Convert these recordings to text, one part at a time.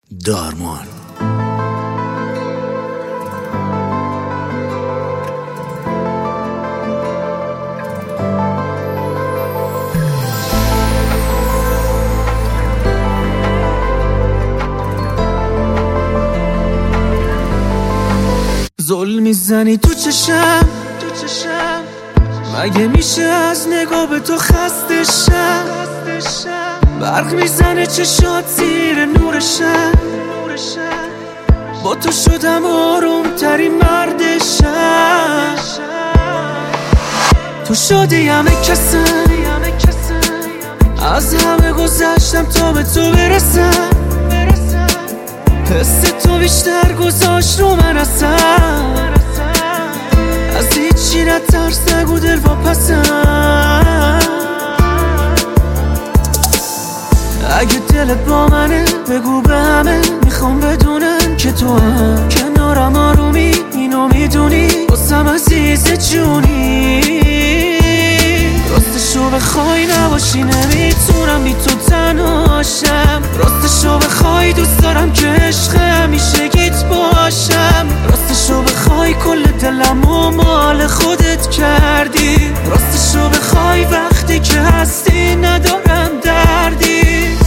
دارمان. زل میزنی تو چشم مگه میشه از نگاه به تو خسته شم؟ برق میزنه چشات زیر نورشم، با تو شدم آروم ترین مردشم. تو شدی همه کسم، از همه گذشتم تا به تو برسم. حس تو بیشتر گذاشت رو من اصلا، از هیچی نترس نگو دل واپسم. اگه دلت با منه بگو به همه، میخوام بدونم که تو هم کنارم آرومی، اینو میدونی واسم عزیز جونی. راستشو بخوای نباشی نمیتونم بی تو تنهاشم. راستشو بخوای دوست دارم که عشق همیشگیت باشم. راستشو بخوای کل دلمو مال خودت کردی. راستشو بخوای وقتی که هستی ندارم دردی.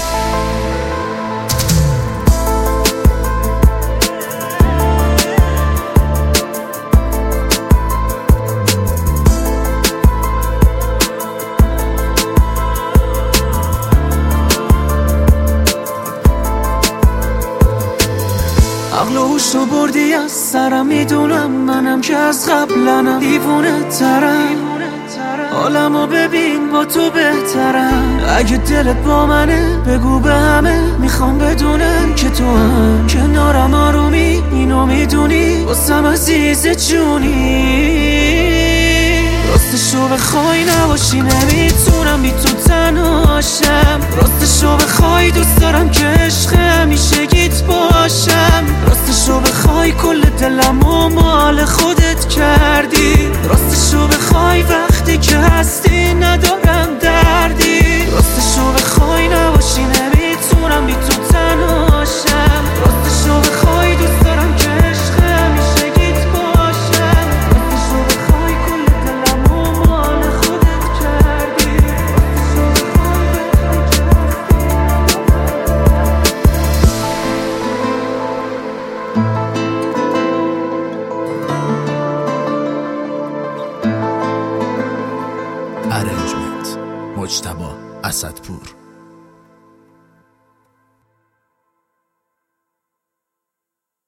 عقل و هوش رو بردی از سرم، میدونم منم که از قبلنم دیوونه ترم. حالمو ببین با تو بهترم. اگه دلت با منه بگو به همه، میخوام بدونم که تو هم کنارم آرومی، اینو میدونی واسم عزیز جونی. راستشو بخوای نباشی نمیتونم بی تو تنهاشم. راستشو بخوای دوست دارم که عشق